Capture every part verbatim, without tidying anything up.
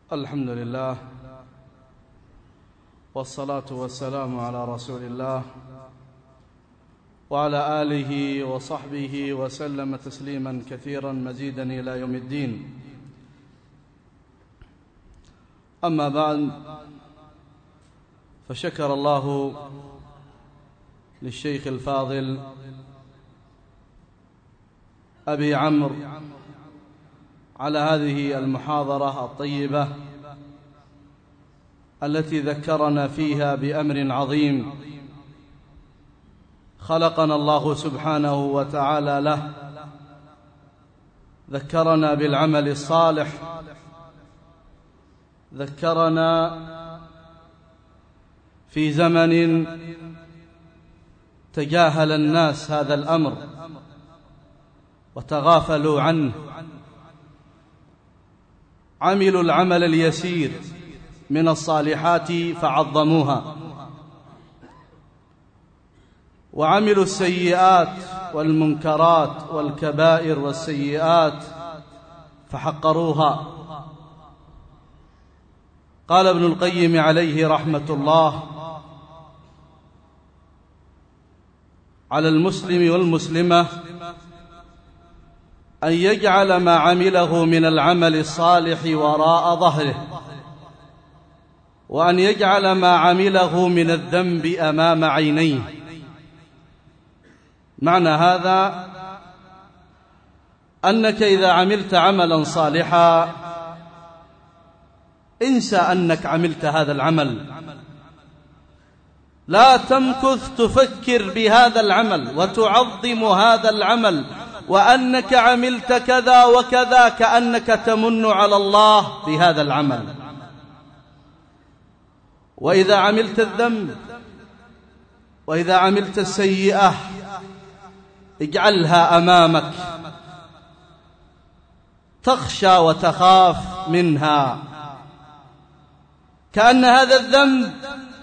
الحمد لله والصلاة والسلام على رسول الله وعلى آله وصحبه وسلم تسليما كثيرا مزيدا إلى يوم الدين. أما بعد، فشكر الله للشيخ الفاضل أبي عمرو على هذه المحاضرة الطيبة التي ذكرنا فيها بأمر عظيم خلقنا الله سبحانه وتعالى له. ذكرنا بالعمل الصالح، ذكرنا في زمن تجاهل الناس هذا الأمر وتغافلوا عنه، عملوا العمل اليسير من الصالحات فعظموها، وعملوا السيئات والمنكرات والكبائر والسيئات فحقروها. قال ابن القيم عليه رحمة الله: على المسلم والمسلمة أن يجعل ما عمله من العمل الصالح وراء ظهره، وأن يجعل ما عمله من الذنب أمام عينيه. معنى هذا أنك إذا عملت عملا صالحا انسى أنك عملت هذا العمل، لا تمكث تفكر بهذا العمل وتعظم هذا العمل وأنك عملت كذا وكذا، كأنك تمن على الله بهذا العمل. وإذا عملت الذنب وإذا عملت السيئة اجعلها أمامك، تخشى وتخاف منها، كأن هذا الذنب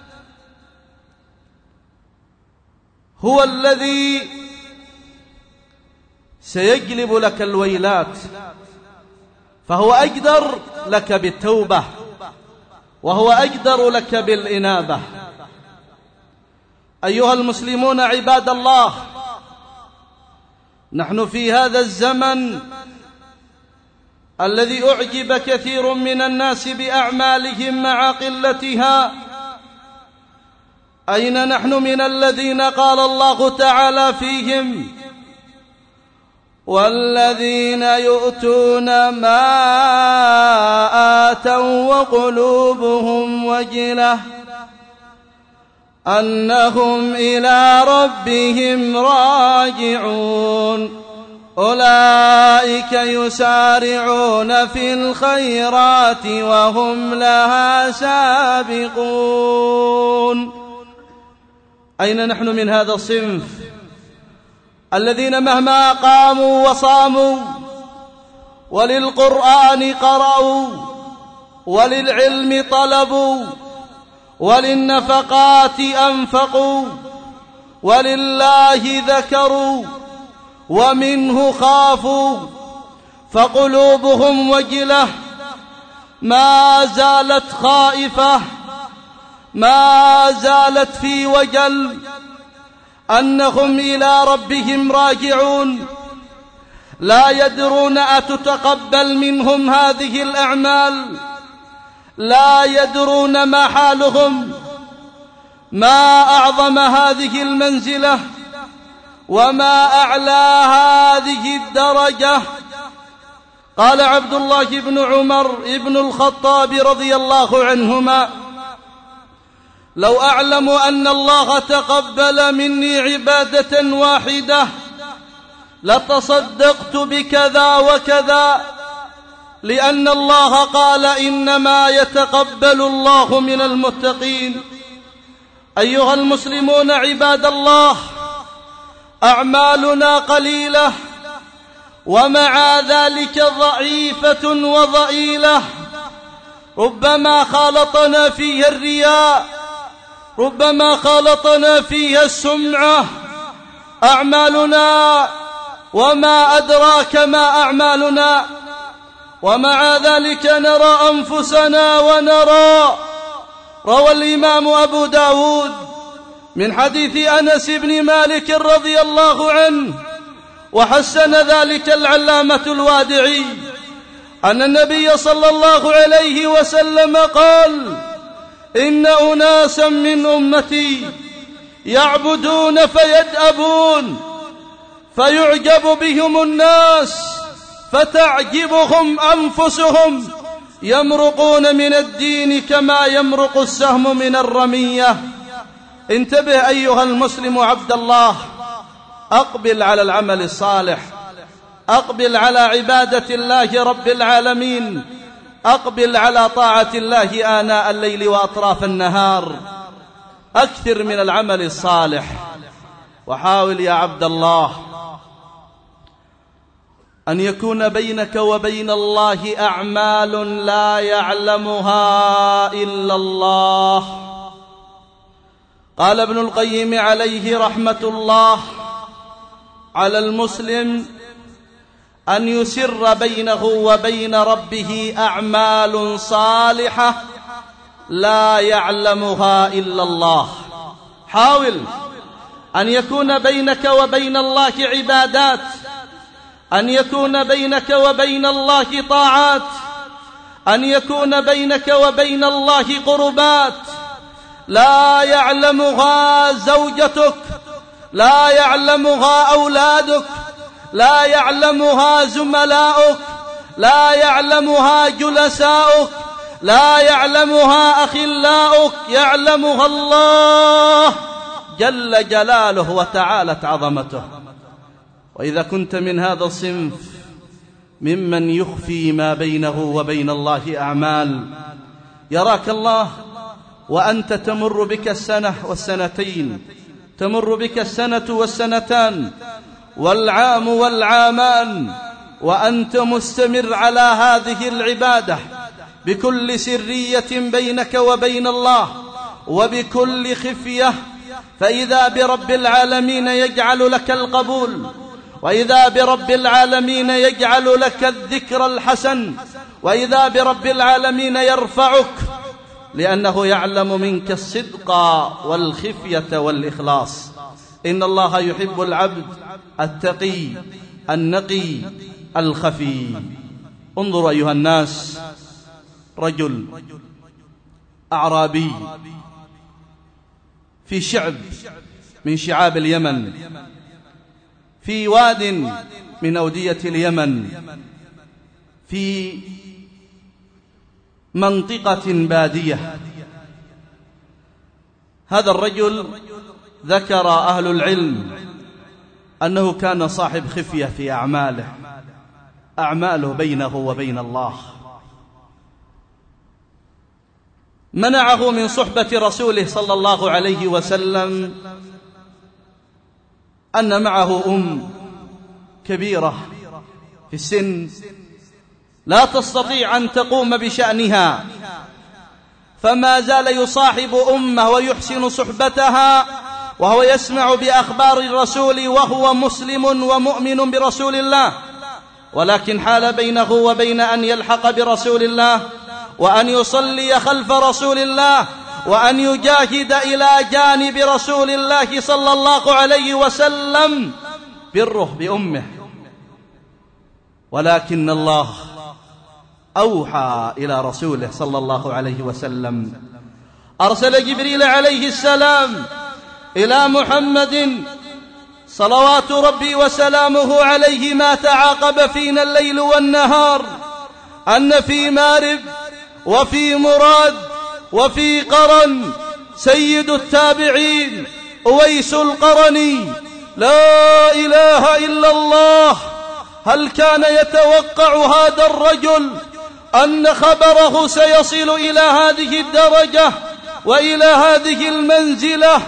هو الذي سيجلب لك الويلات، فهو أقدر لك بالتوبة وهو أقدر لك بالإنابة. أيها المسلمون عباد الله، نحن في هذا الزمن الذي أعجب كثير من الناس بأعمالهم مع قلتها، أين نحن من الذين قال الله تعالى فيهم: والذين يؤتون ما آتوا وقلوبهم وجلة أنهم إلى ربهم راجعون أولئك يسارعون في الخيرات وهم لها سابقون. أين نحن من هذا الصنف الذين مهما قاموا وصاموا وللقرآن قرأوا وللعلم طلبوا وللنفقات أنفقوا ولله ذكروا ومنه خافوا، فقلوبهم وجلة، ما زالت خائفة، ما زالت في وجل أنهم إلى ربهم راجعون، لا يدرون أتتقبل منهم هذه الأعمال، لا يدرون ما حالهم. ما أعظم هذه المنزلة وما أعلى هذه الدرجة. قال عبد الله بن عمر بن الخطاب رضي الله عنهما: لو أعلم أن الله تقبل مني عبادة واحدة لتصدقت بكذا وكذا، لأن الله قال: إنما يتقبل الله من المتقين. أيها المسلمون عباد الله، أعمالنا قليلة ومع ذلك ضعيفة وضئيلة، ربما خالطنا فيها الرياء، ربما خالطنا فيها السمعة. أعمالنا وما أدراك ما أعمالنا، ومع ذلك نرى أنفسنا ونرى. روى الإمام أبو داود من حديث أنس بن مالك رضي الله عنه، وحسن ذلك العلامة الوادعي، أن النبي صلى الله عليه وسلم قال: إن أناسا من أمتي يعبدون فيدأبون، فيعجب بهم الناس فتعجبهم أنفسهم، يمرقون من الدين كما يمرق السهم من الرمية. انتبه أيها المسلم عبد الله، أقبل على العمل الصالح، أقبل على عبادة الله رب العالمين، أقبل على طاعة الله آناء الليل وأطراف النهار، أكثر من العمل الصالح، وحاول يا عبد الله أن يكون بينك وبين الله أعمال لا يعلمها إلا الله. قال ابن القيم عليه رحمة الله: على المسلم أن يسر بينه وبين ربه أعمال صالحة لا يعلمها إلا الله. حاول أن يكون بينك وبين الله عبادات، أن يكون بينك وبين الله طاعات، أن يكون بينك وبين الله قربات لا يعلمها زوجتك، لا يعلمها أولادك، لا يعلمها زملاؤك، لا يعلمها جلساؤك، لا يعلمها أخلاؤك، يعلمها الله جل جلاله وتعالت عظمته. وإذا كنت من هذا الصنف ممن يخفي ما بينه وبين الله أعمال، يراك الله وأنت تمر بك السنة والسنتين، تمر بك السنة والسنتان والعام والعامان، وأنت مستمر على هذه العبادة بكل سرية بينك وبين الله وبكل خفية، فإذا برب العالمين يجعل لك القبول، وإذا برب العالمين يجعل لك الذكر الحسن، وإذا برب العالمين يرفعك، لأنه يعلم منك الصدق والخفية والإخلاص. إن الله يحب العبد التقي النقي الخفي. انظروا أيها الناس، رجل أعرابي في شعب من شعاب اليمن، في واد من أودية اليمن، في منطقة بادية. هذا الرجل ذكر أهل العلم أنه كان صاحب خفية في أعماله، أعماله بينه وبين الله. منعه من صحبة رسوله صلى الله عليه وسلم أن معه أم كبيرة في السن لا تستطيع أن تقوم بشأنها، فما زال يصاحب أمه ويحسن صحبتها وهو يسمع بأخبار الرسول وهو مسلم ومؤمن برسول الله، ولكن حال بينه وبين أن يلحق برسول الله وأن يصلي خلف رسول الله وأن يجاهد إلى جانب رسول الله صلى الله عليه وسلم بره بأمه. ولكن الله أوحى إلى رسوله صلى الله عليه وسلم، أرسل جبريل عليه السلام إلى محمد صلوات ربي وسلامه عليه ما تعاقب فينا الليل والنهار، أن في مارب وفي مراد وفي قرن سيد التابعين أويس القرني لا إله إلا الله. هل كان يتوقع هذا الرجل أن خبره سيصل إلى هذه الدرجة وإلى هذه المنزلة؟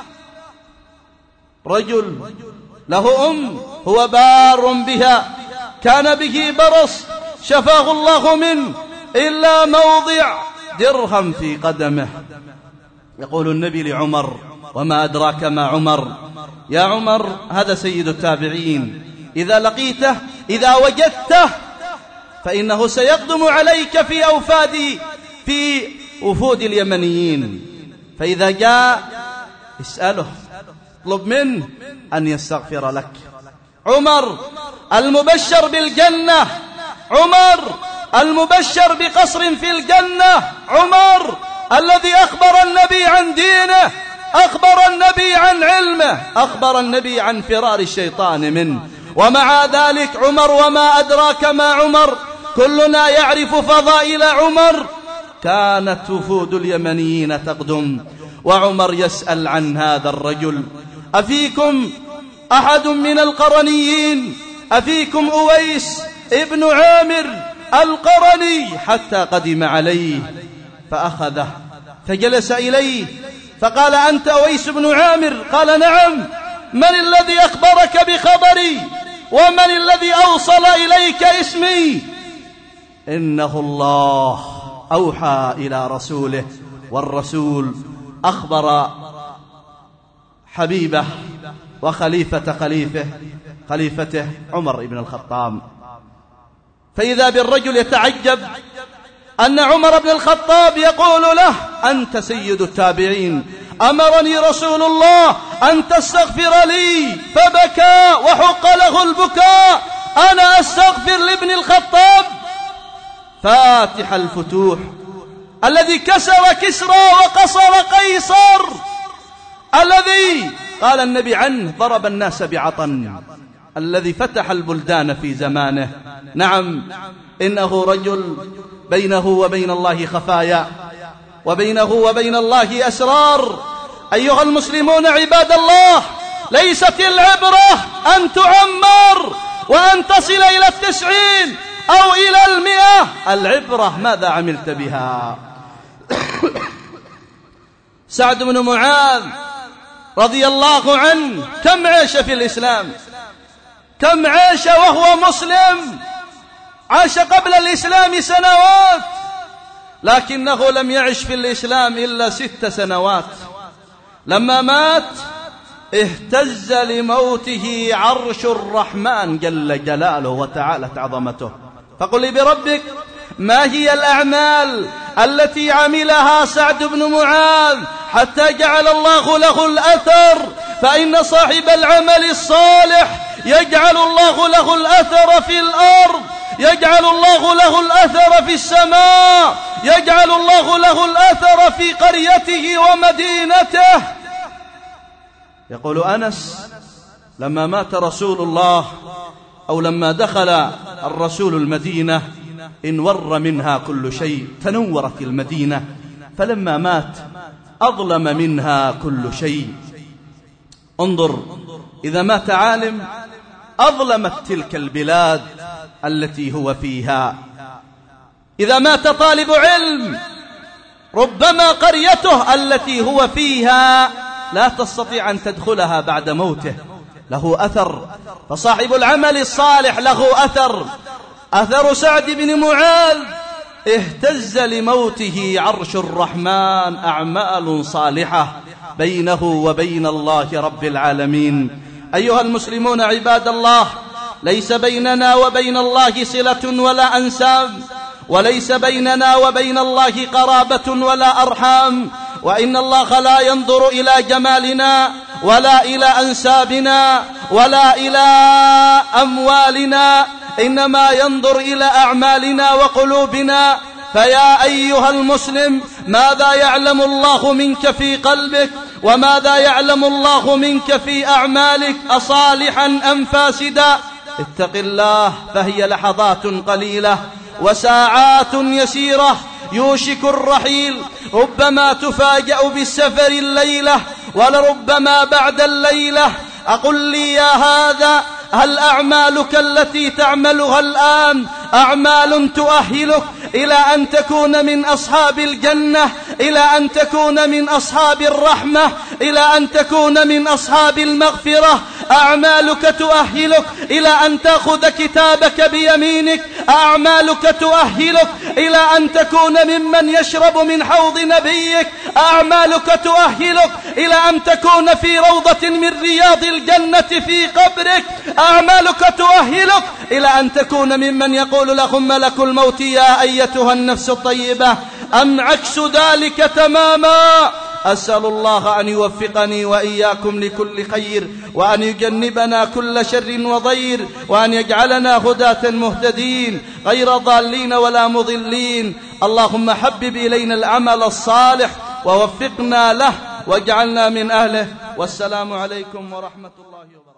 رجل له أم هو بار بها، كان به برص شفاه الله منه إلا موضع درهم في قدمه. يقول النبي لعمر: وما أدراك ما عمر؟ يا عمر هذا سيد التابعين، إذا لقيته إذا وجدته فإنه سيقدم عليك في أوفاد في وفود اليمنيين، فإذا جاء اسأله، اطلب منه أن يستغفر لك. عمر المبشر بالجنة، عمر المبشر بقصر في الجنة، عمر الذي أخبر النبي عن دينه، أخبر النبي عن علمه، أخبر النبي عن فرار الشيطان منه. ومع ذلك عمر، وما أدراك ما عمر، كلنا يعرف فضائل عمر. كانت وفود اليمنيين تقدم وعمر يسأل عن هذا الرجل: أفيكم أحد من القرنيين؟ أفيكم أويس ابن عامر القرني؟ حتى قدم عليه فأخذه فجلس إليه فقال: أنت أويس بن عامر؟ قال: نعم. من الذي أخبرك بخبري؟ ومن الذي أوصل إليك اسمي؟ إنه الله أوحى إلى رسوله، والرسول أخبر حبيبه وخليفة خليفه خليفته عمر بن الخطاب. فإذا بالرجل يتعجب أن عمر بن الخطاب يقول له: أنت سيد التابعين، أمرني رسول الله أن تستغفر لي، فبكى وحق له البكاء: أنا أستغفر لابن الخطاب فاتح الفتوح الذي كسر كسرى وقصر قيصر، الذي قال النبي عنه ضرب الناس بعطن، الذي فتح البلدان في زمانه. نعم، إنه رجل بينه وبين الله خفايا، وبينه وبين الله أسرار. أيها المسلمون عباد الله، ليست العبرة أن تعمر وأن تصل إلى التسعين أو إلى المئة، العبرة ماذا عملت بها. سعد بن معاذ رضي الله عنه كم عاش في الإسلام، كم عاش وهو مسلم، عاش قبل الإسلام سنوات، لكنه لم يعش في الإسلام إلا ست سنوات. لما مات اهتز لموته عرش الرحمن جل جلاله وتعالت عظمته. فقل لي بربك، ما هي الأعمال التي عملها سعد بن معاذ حتى جعل الله له الأثر؟ فإن صاحب العمل الصالح يجعل الله له الأثر في الأرض، يجعل الله له الأثر في السماء، يجعل الله له الأثر في قريته ومدينته. يقول أنس: لما مات رسول الله أو لما دخل الرسول المدينة انور منها كل شيء، تنورت المدينة، فلما مات أظلم منها كل شيء. انظر، إذا مات عالم أظلمت تلك البلاد التي هو فيها. إذا مات طالب علم ربما قريته التي هو فيها لا تستطيع أن تدخلها بعد موته، له أثر. فصاحب العمل الصالح له أثر. أثر سعد بن معاذ اهتز لموته عرش الرحمن، أعمال صالحة بينه وبين الله رب العالمين. أيها المسلمون عباد الله، ليس بيننا وبين الله صلة ولا أنساب، وليس بيننا وبين الله قرابة ولا أرحام، وإن الله لا ينظر إلى جمالنا ولا إلى أنسابنا ولا إلى أموالنا، إنما ينظر إلى أعمالنا وقلوبنا. فيا أيها المسلم، ماذا يعلم الله منك في قلبك؟ وماذا يعلم الله منك في أعمالك؟ أصالحا أم فاسدا؟ اتق الله، فهي لحظات قليلة وساعات يسيرة يوشك الرحيل. ربما تفاجأ بالسفر الليلة ولربما بعد الليلة. أقل لي يا هذا، هل أعمالك التي تعملها الآن أعمال تؤهلك إلى أن تكون من أصحاب الجنة، إلى أن تكون من أصحاب الرحمة، إلى أن تكون من أصحاب المغفرة. أعمالك تؤهلك إلى أن تأخذ كتابك بيمينك، أعمالك تؤهلك إلى أن تكون ممن يشرب من حوض نبيك، أعمالك تؤهلك إلى أن تكون في روضة من رياض الجنة في قبرك، أعمالك تؤهلك إلى أن تكون ممن يقول لهم ملك الموت يا أيتها النفس الطيبة، أم عكس ذلك تماما. أسأل الله أن يوفقني وإياكم لكل خير، وأن يجنبنا كل شر وضير، وأن يجعلنا هداة مهتدين غير ضالين ولا مضلين. اللهم حبب إلينا العمل الصالح ووفقنا له واجعلنا من أهله. والسلام عليكم ورحمة الله وبركاته.